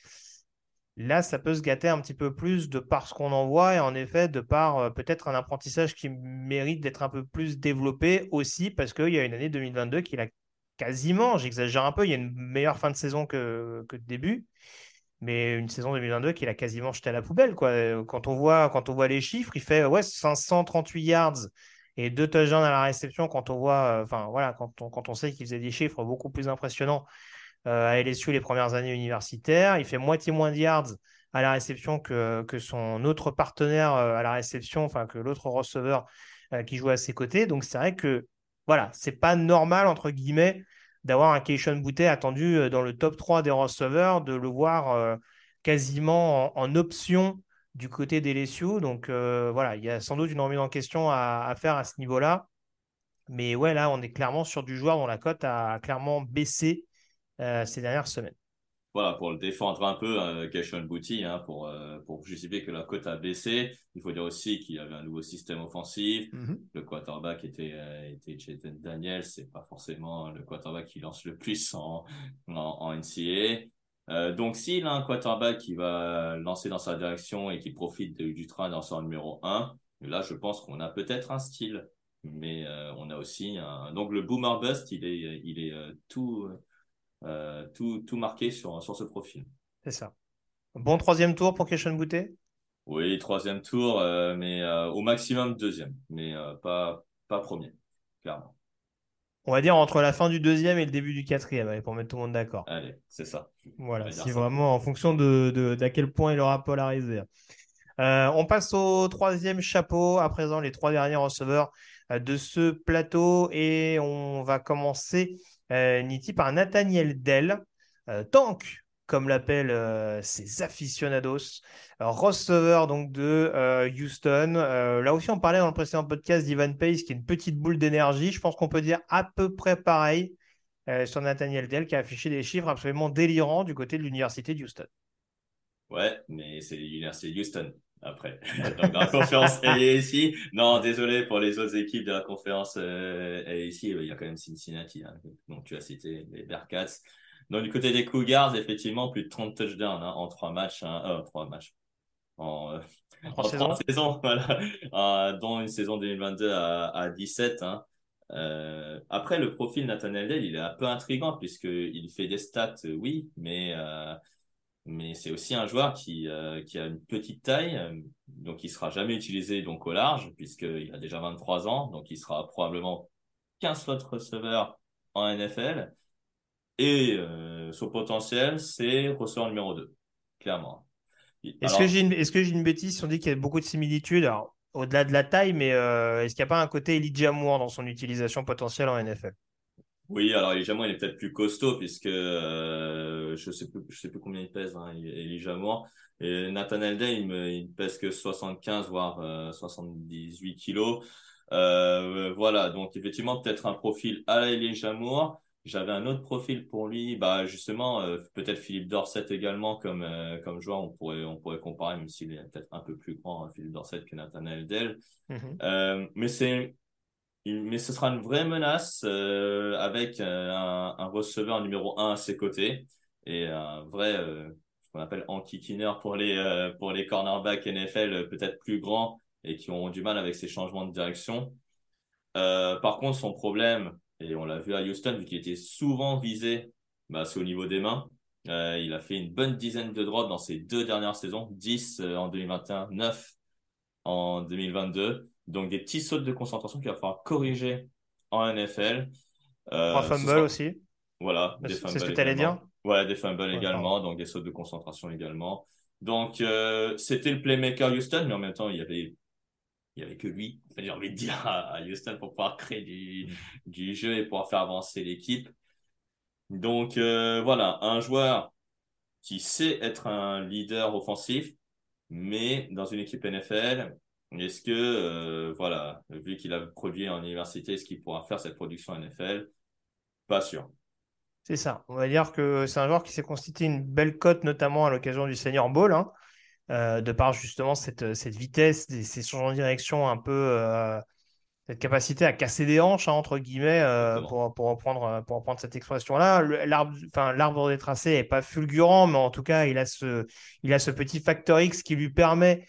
là, ça peut se gâter un petit peu plus de par ce qu'on en voit et en effet de par peut-être un apprentissage qui mérite d'être un peu plus développé aussi parce qu'il y a une année 2022 qu'il a quasiment, j'exagère un peu, il y a une meilleure fin de saison que de début, mais une saison 2022 qu'il a quasiment jeté à la poubelle, quoi. Quand on voit les chiffres, il fait ouais, 538 yards et 2 touchdowns à la réception quand on voit, enfin voilà, quand on sait qu'il faisait des chiffres beaucoup plus impressionnants à LSU les premières années universitaires. Il fait moitié moins de yards à la réception que son autre partenaire à la réception, enfin que l'autre receveur qui joue à ses côtés. Donc c'est vrai que voilà, c'est pas normal entre guillemets d'avoir un Keishon Boutte attendu dans le top 3 des receveurs, de le voir quasiment en option du côté des LSU. Donc voilà, il y a sans doute une remise en question à faire à ce niveau-là. Mais ouais, là, on est clairement sur du joueur dont la cote a clairement baissé ces dernières semaines. Voilà, pour le défendre un peu, Keishon Boutte, hein, pour justifier que la cote a baissé, il faut dire aussi qu'il y avait un nouveau système offensif. Le quarterback était Jayden Daniels, c'est pas forcément le quarterback qui lance le plus en NCAA. Donc, s'il a un quarterback qui va lancer dans sa direction et qui profite du train dans son numéro 1, là, je pense qu'on a peut-être un style. Mais on a aussi donc le boomer bust, il est tout marqué sur ce profil. C'est ça. Bon troisième tour pour Keishon Boutte. Oui, troisième tour, mais au maximum deuxième, mais pas premier, clairement. On va dire entre la fin du deuxième et le début du quatrième, allez, pour mettre tout le monde d'accord. Allez, c'est ça. On Voilà, va dire si ça. vraiment en fonction d'à quel point il aura polarisé. On passe au troisième chapeau, à présent les trois derniers receveurs de ce plateau et on va commencer Niti par Nathaniel Dell. Tank comme l'appellent ses aficionados. Receveur donc de Houston. Là aussi, on parlait dans le précédent podcast d'Ivan Pace, qui est une petite boule d'énergie. Je pense qu'on peut dire à peu près pareil sur Nathaniel Dell, qui a affiché des chiffres absolument délirants du côté de l'université de Houston. Ouais, mais c'est l'université de Houston après. Donc dans la conférence AAC, non, désolé pour les autres équipes de la conférence AAC, il y a quand même Cincinnati, hein, donc tu as cité les Bearcats. Donc du côté des Cougars, effectivement, plus de 30 touchdowns en 3 matchs, en 3 saisons, voilà, dont une saison 2022 à 17. Hein. Après, le profil Nathaniel Dell, il est un peu intriguant puisqu'il fait des stats, oui, mais c'est aussi un joueur qui a une petite taille, donc il sera jamais utilisé donc au large, puisqu'il a déjà 23 ans, donc il sera probablement 15 slot receveur en NFL. Et son potentiel, c'est receveur numéro 2, clairement. Alors, Est-ce que j'ai une bêtise si on dit qu'il y a beaucoup de similitudes, alors, au-delà de la taille, mais est-ce qu'il n'y a pas un côté Elijah Moore dans son utilisation potentielle en NFL? oui, alors Elijah Moore, il est peut-être plus costaud puisque je sais plus combien il pèse, hein, Elijah Moore. Et Nathaniel Day, il pèse que 75 voire 78 kilos. Voilà, donc effectivement peut-être un profil à la Elijah Moore. J'avais un autre profil pour lui, bah justement peut-être Philippe Dorsett également comme joueur, on pourrait comparer même s'il est peut-être un peu plus grand, hein, Philippe Dorsett, que Nathaniel Dell. Mhm. Mais ce sera une vraie menace avec un receveur numéro 1 à ses côtés et un vrai, ce qu'on appelle enquiquineur pour les cornerbacks NFL peut-être plus grands et qui ont du mal avec ces changements de direction. Par contre, son problème, et on l'a vu à Houston, vu qu'il était souvent visé, bah, c'est au niveau des mains. Il a fait une bonne dizaine de drops dans ses 2 dernières saisons, 10 en 2021, 9 en 2022. Donc, des petits sautes de concentration qu'il va falloir corriger en NFL. 3 fumbles aussi. Voilà, des C'est ce que fumbles tu allais dire? également. Ouais, des fumbles Ouais, pardon. également, donc des sautes de concentration également. Donc, c'était le playmaker Houston, mais en même temps, il y avait que lui, j'ai envie de dire, à Houston pour pouvoir créer du jeu et pouvoir faire avancer l'équipe. Donc, voilà, un joueur qui sait être un leader offensif, mais dans une équipe NFL, est-ce que, voilà, vu qu'il a produit en université, est-ce qu'il pourra faire cette production NFL? Pas sûr. C'est ça. On va dire que c'est un joueur qui s'est constitué une belle cote, notamment à l'occasion du Senior Bowl, hein, de par justement cette vitesse, ces changements de direction un peu, cette capacité à casser des hanches, hein, entre guillemets, Exactement. pour reprendre cette expression-là. L'arbre des tracés n'est pas fulgurant, mais en tout cas, il a ce petit facteur X qui lui permet,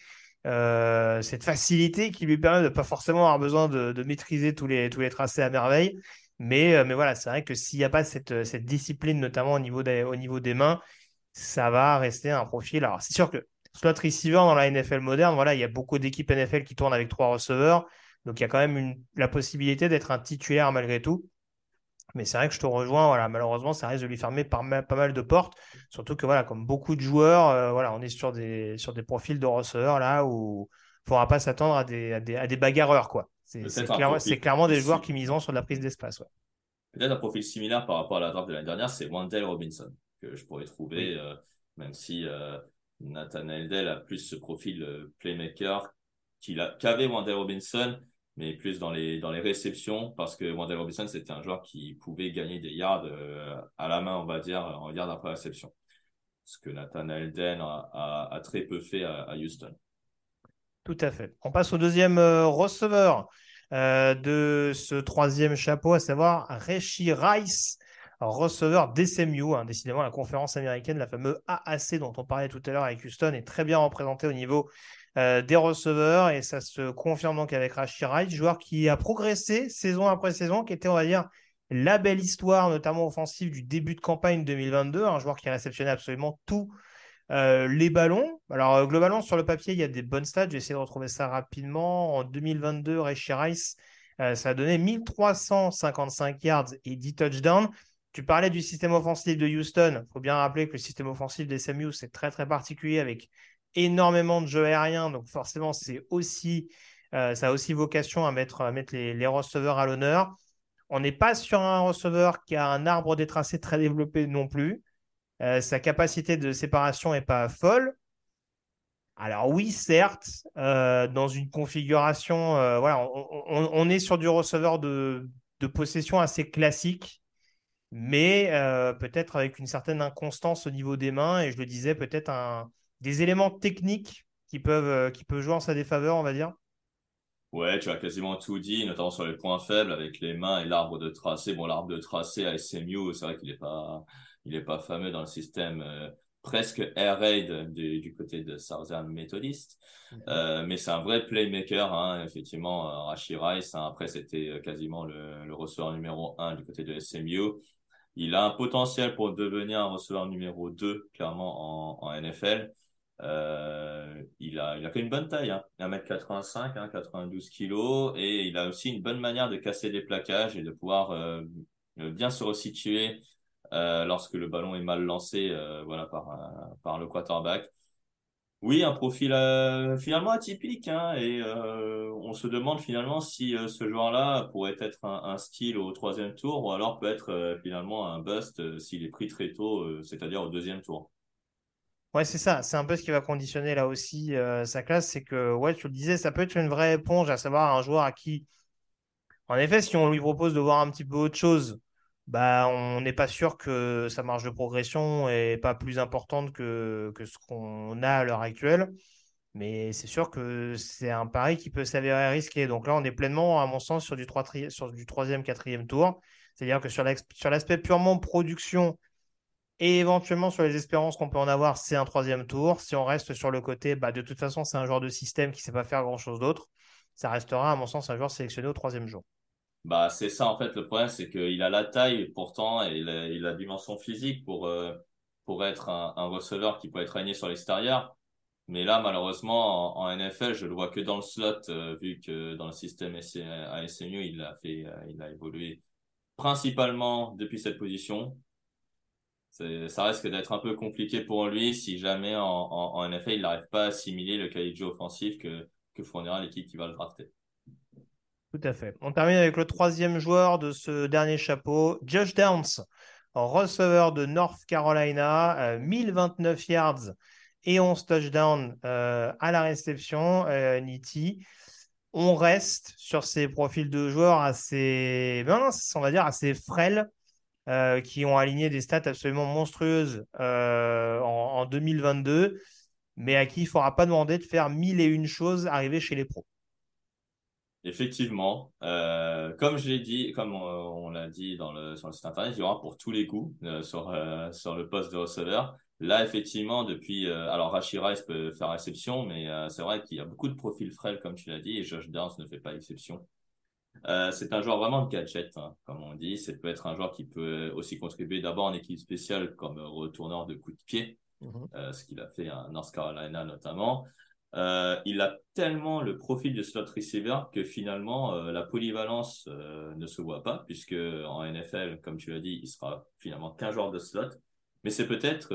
cette facilité qui lui permet de pas forcément avoir besoin de maîtriser tous les tracés à merveille. Mais voilà, c'est vrai que s'il n'y a pas cette discipline, notamment au niveau des mains, ça va rester un profil. Alors, c'est sûr que slot receiver dans la NFL moderne, voilà, il y a beaucoup d'équipes NFL qui tournent avec 3 receveurs. Donc, il y a quand même la possibilité d'être un titulaire malgré tout. Mais c'est vrai que je te rejoins. Voilà, malheureusement, ça risque de lui fermer pas mal de portes. Surtout que, voilà, comme beaucoup de joueurs, voilà, on est sur des profils de receveurs là où il ne faudra pas s'attendre à des bagarreurs, quoi. Peut-être un C'est profil clairement des joueurs ici. qui miseront sur de la prise d'espace. Ouais. Peut-être un profil similaire par rapport à la draft de l'année dernière, c'est Wan'Dale Robinson, que je pourrais trouver, Oui. même si Nathaniel Dell a plus ce profil playmaker qu'avait Wan'Dale Robinson, mais plus dans les réceptions, parce que Wan'Dale Robinson, c'était un joueur qui pouvait gagner des yards à la main, on va dire, en yards après réception. Ce que Nathaniel Dell a très peu fait à Houston. Tout à fait. On passe au deuxième receveur de ce troisième chapeau, à savoir Rashee Rice, receveur d'SMU, hein, décidément la conférence américaine, la fameuse AAC dont on parlait tout à l'heure avec Houston, est très bien représentée au niveau des receveurs et ça se confirme donc avec Rashee Rice, joueur qui a progressé saison après saison, qui était, on va dire, la belle histoire, notamment offensive du début de campagne 2022, un joueur qui a réceptionné absolument tout les ballons, alors globalement sur le papier, il y a des bonnes stats. J'ai essayé de retrouver ça rapidement. En 2022, Rashee Rice, ça a donné 1355 yards et 10 touchdowns. Tu parlais du système offensif de Houston. Il faut bien rappeler que le système offensif des SMU, c'est très très particulier avec énormément de jeux aériens. Donc forcément, ça a aussi vocation à mettre les receveurs à l'honneur. On n'est pas sur un receveur qui a un arbre détracé très développé non plus. Sa capacité de séparation n'est pas folle. Alors oui, certes, dans une configuration, voilà, on est sur du receveur de possession assez classique, mais peut-être avec une certaine inconstance au niveau des mains, et je le disais, peut-être des éléments techniques qui peuvent jouer en sa défaveur, on va dire. Ouais, tu as quasiment tout dit, notamment sur les points faibles avec les mains et l'arbre de tracé. Bon, l'arbre de tracé à SMU, c'est vrai il est pas fameux dans le système presque air raid du côté de Southern Methodist. Mais c'est un vrai playmaker, hein, effectivement, Rashee Rice. Hein, après, c'était quasiment le receveur numéro 1 du côté de SMU. Il a un potentiel pour devenir un receveur numéro 2, clairement, en NFL. Il a fait une bonne taille, hein. 1m85, hein, 92 kilos, et il a aussi une bonne manière de casser des plaquages et de pouvoir bien se resituer lorsque le ballon est mal lancé voilà, par le quarterback. Oui, un profil finalement atypique, hein, et on se demande finalement si ce joueur-là pourrait être un steal au troisième tour ou alors peut être finalement un bust s'il est pris très tôt, c'est-à-dire au deuxième tour. Ouais, c'est ça. C'est un peu ce qui va conditionner là aussi sa classe. C'est que, ouais, tu le disais, ça peut être une vraie éponge, à savoir un joueur à qui, en effet, si on lui propose de voir un petit peu autre chose, bah, on n'est pas sûr que sa marge de progression est pas plus importante que ce qu'on a à l'heure actuelle. Mais c'est sûr que c'est un pari qui peut s'avérer risqué. Donc là, on est pleinement, à mon sens, sur du troisième, quatrième tour. C'est-à-dire que sur l'aspect purement production et éventuellement sur les espérances qu'on peut en avoir, c'est un troisième tour. Si on reste sur le côté, bah, de toute façon, c'est un joueur de système qui ne sait pas faire grand-chose d'autre. Ça restera, à mon sens, un joueur sélectionné au troisième jour. Bah, c'est ça, en fait, le problème, c'est qu'il a la taille, pourtant, et il a la dimension physique pour être un receveur qui peut être aligné sur l'extérieur. Mais là, malheureusement, en NFL, je le vois que dans le slot, vu que dans le système à SMU, il a évolué principalement depuis cette position. Ça risque d'être un peu compliqué pour lui si jamais en NFL, il n'arrive pas à assimiler le cahier de jeu offensif que fournira l'équipe qui va le drafter. Tout à fait. On termine avec le troisième joueur de ce dernier chapeau, Josh Downs, receveur de North Carolina, 1029 yards et 11 touchdowns à la réception, Nitti. On reste sur ces profils de joueurs assez, on va dire, assez frêles, qui ont aligné des stats absolument monstrueuses en 2022, mais à qui il ne faudra pas demander de faire mille et une choses arrivées chez les pros. Effectivement, comme je l'ai dit, comme on l'a dit sur le site internet, il y aura pour tous les coups sur le poste de receveur. Là, effectivement, depuis, alors Rashee Rice peut faire exception, mais c'est vrai qu'il y a beaucoup de profils frêles, comme tu l'as dit, et Josh Downs ne fait pas exception. C'est un joueur vraiment de gadget, hein, comme on dit. C'est peut être un joueur qui peut aussi contribuer d'abord en équipe spéciale comme retourneur de coups de pied, ce qu'il a fait à North Carolina notamment. Il a tellement le profil de slot receiver que finalement la polyvalence ne se voit pas, puisque en NFL, comme tu l'as dit, il sera finalement qu'un joueur de slot. Mais c'est peut-être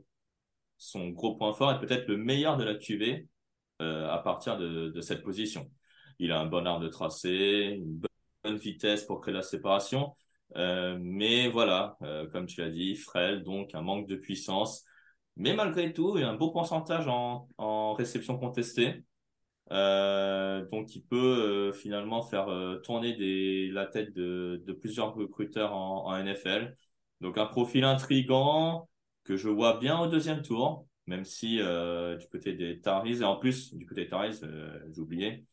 son gros point fort et peut-être le meilleur de la QV à partir de cette position. Il a un bon art de tracé, une bonne vitesse pour créer la séparation. Mais voilà, comme tu l'as dit, frêle, donc un manque de puissance. Mais malgré tout, il a un beau pourcentage en réception contestée. Donc, il peut finalement faire tourner la tête de plusieurs recruteurs en NFL. Donc, un profil intriguant que je vois bien au deuxième tour, même si du côté des Tar Heels, et en plus, du côté des Tar Heels, j'oubliais,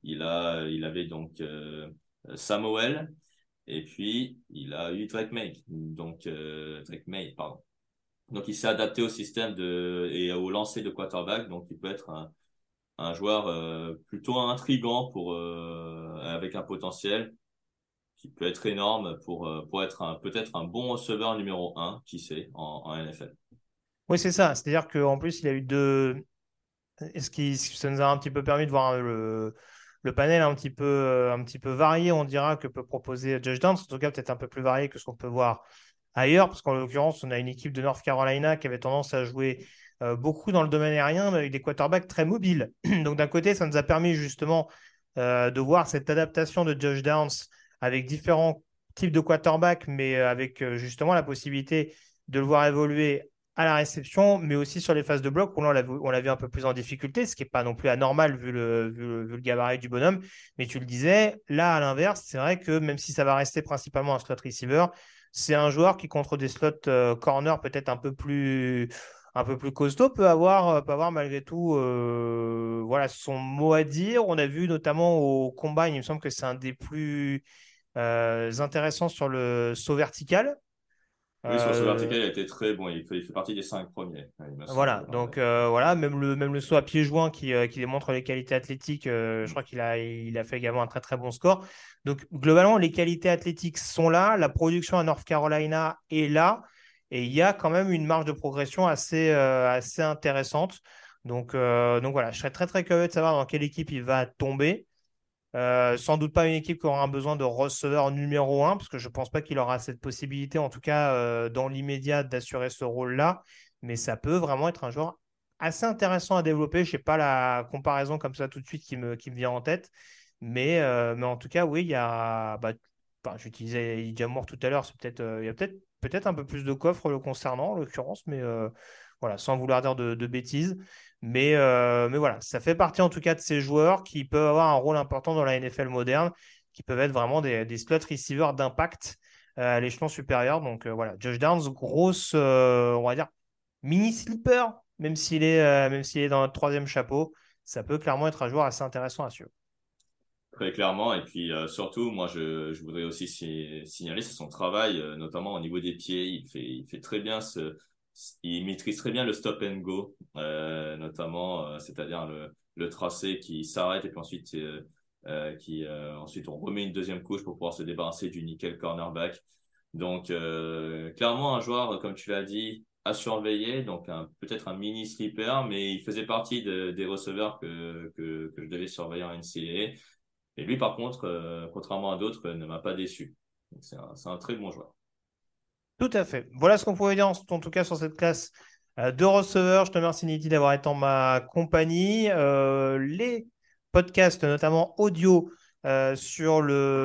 il avait donc Samuel, et puis il a eu Drake May. Donc, Drake May, pardon. Donc, il s'est adapté au système et au lancer de quarterback. Donc, il peut être un joueur plutôt intriguant avec un potentiel qui peut être énorme pour être peut-être un bon receveur numéro 1, qui sait, en NFL. Oui, c'est ça. C'est-à-dire qu'en plus, il a eu deux. Ça nous a un petit peu permis de voir le panel un petit peu varié, on dira, que peut proposer Josh Downs. En tout cas, peut-être un peu plus varié que ce qu'on peut voir ailleurs, parce qu'en l'occurrence, on a une équipe de North Carolina qui avait tendance à jouer beaucoup dans le domaine aérien, mais avec des quarterbacks très mobiles. Donc, d'un côté, ça nous a permis justement de voir cette adaptation de Josh Downs avec différents types de quarterbacks, mais avec justement la possibilité de le voir évoluer à la réception, mais aussi sur les phases de bloc où là, on l'a vu un peu plus en difficulté, ce qui n'est pas non plus anormal vu le gabarit du bonhomme. Mais tu le disais, là, à l'inverse, c'est vrai que même si ça va rester principalement un slot receiver, c'est un joueur qui, contre des slots corner peut-être un peu plus costaud, peut avoir malgré tout voilà, son mot à dire. On a vu notamment au combine, il me semble que c'est un des plus intéressants sur le saut vertical. Oui, sur ce vertical, il a été très bon. Il fait partie des 5 premiers, il me Voilà, semble. donc voilà, même le saut à pieds joints qui démontre les qualités athlétiques, je crois qu'il a fait également un très très bon score. Donc globalement, les qualités athlétiques sont là, la production à North Carolina est là, et il y a quand même une marge de progression assez intéressante. Donc voilà, je serais très très curieux de savoir dans quelle équipe il va tomber. Sans doute pas une équipe qui aura un besoin de receveur numéro 1, parce que je ne pense pas qu'il aura cette possibilité, en tout cas dans l'immédiat, d'assurer ce rôle-là. Mais ça peut vraiment être un joueur assez intéressant à développer. Je n'ai pas la comparaison comme ça tout de suite qui me vient en tête. Mais en tout cas, oui, il y a. J'utilisais Elijah Moore tout à l'heure. Il y a peut-être un peu plus de coffre le concernant, en l'occurrence. Mais voilà, sans vouloir dire de bêtises. Mais voilà, ça fait partie en tout cas de ces joueurs qui peuvent avoir un rôle important dans la NFL moderne, qui peuvent être vraiment des slot receivers d'impact à l'échelon supérieur. Donc voilà, Josh Downs, grosse, on va dire, mini sleeper, même s'il est dans notre troisième chapeau, ça peut clairement être un joueur assez intéressant à suivre. Très clairement. Et puis surtout, moi, je voudrais aussi signaler, c'est son travail, notamment au niveau des pieds. Il fait très bien il maîtrise très bien le stop and go, notamment, c'est-à-dire le tracé qui s'arrête et puis ensuite, ensuite on remet une deuxième couche pour pouvoir se débarrasser du nickel cornerback. Donc, clairement, un joueur, comme tu l'as dit, à surveiller, donc peut-être un mini sleeper, mais il faisait partie des receveurs que je devais surveiller en NCAA. Et lui, par contre, contrairement à d'autres, ne m'a pas déçu. Donc, c'est un très bon joueur. Tout à fait. Voilà ce qu'on pouvait dire en tout cas sur cette classe de receveurs. Je te remercie, Nidhi, d'avoir été en ma compagnie. Les podcasts, notamment audio, sur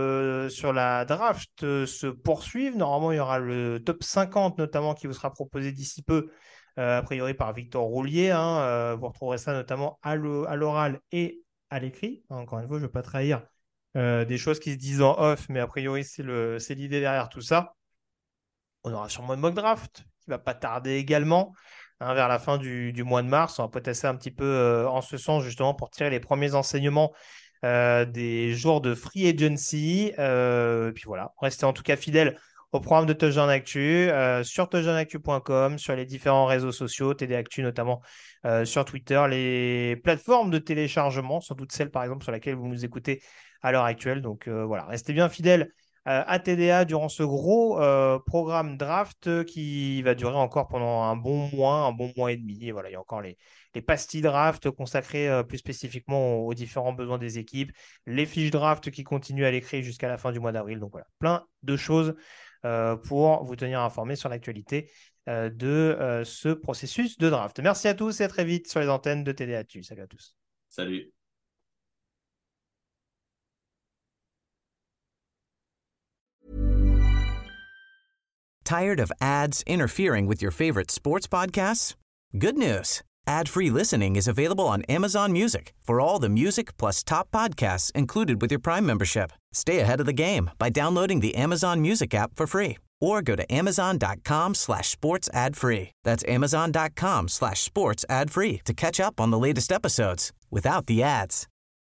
la draft se poursuivent. Normalement, il y aura le top 50 notamment qui vous sera proposé d'ici peu, a priori par Victor Roulier. Vous retrouverez ça notamment à l'oral et à l'écrit. Encore une fois, je ne veux pas trahir des choses qui se disent en off, mais a priori, c'est l'idée derrière tout ça. On aura sûrement une mock draft qui va pas tarder également, vers la fin du mois de mars. On va potasser un petit peu en ce sens justement pour tirer les premiers enseignements des jours de free agency. Puis voilà, restez en tout cas fidèles au programme de Touchdown Actu sur touchdownactu.com, sur les différents réseaux sociaux, TD Actu notamment sur Twitter, les plateformes de téléchargement, sans doute celle par exemple sur laquelle vous nous écoutez à l'heure actuelle. Donc voilà, restez bien fidèles à TDA durant ce gros programme draft qui va durer encore pendant un bon mois et demi. Et voilà, il y a encore les pastilles draft consacrées plus spécifiquement aux différents besoins des équipes, les fiches draft qui continuent à l'écrire jusqu'à la fin du mois d'avril. Donc voilà, plein de choses pour vous tenir informés sur l'actualité de ce processus de draft. Merci à tous et à très vite sur les antennes de TDA. Salut à tous. Salut. Tired of ads interfering with your favorite sports podcasts? Good news. Ad-free listening is available on Amazon Music for all the music plus top podcasts included with your Prime membership. Stay ahead of the game by downloading the Amazon Music app for free or go to amazon.com/sports ad free. That's amazon.com/sports ad free to catch up on the latest episodes without the ads.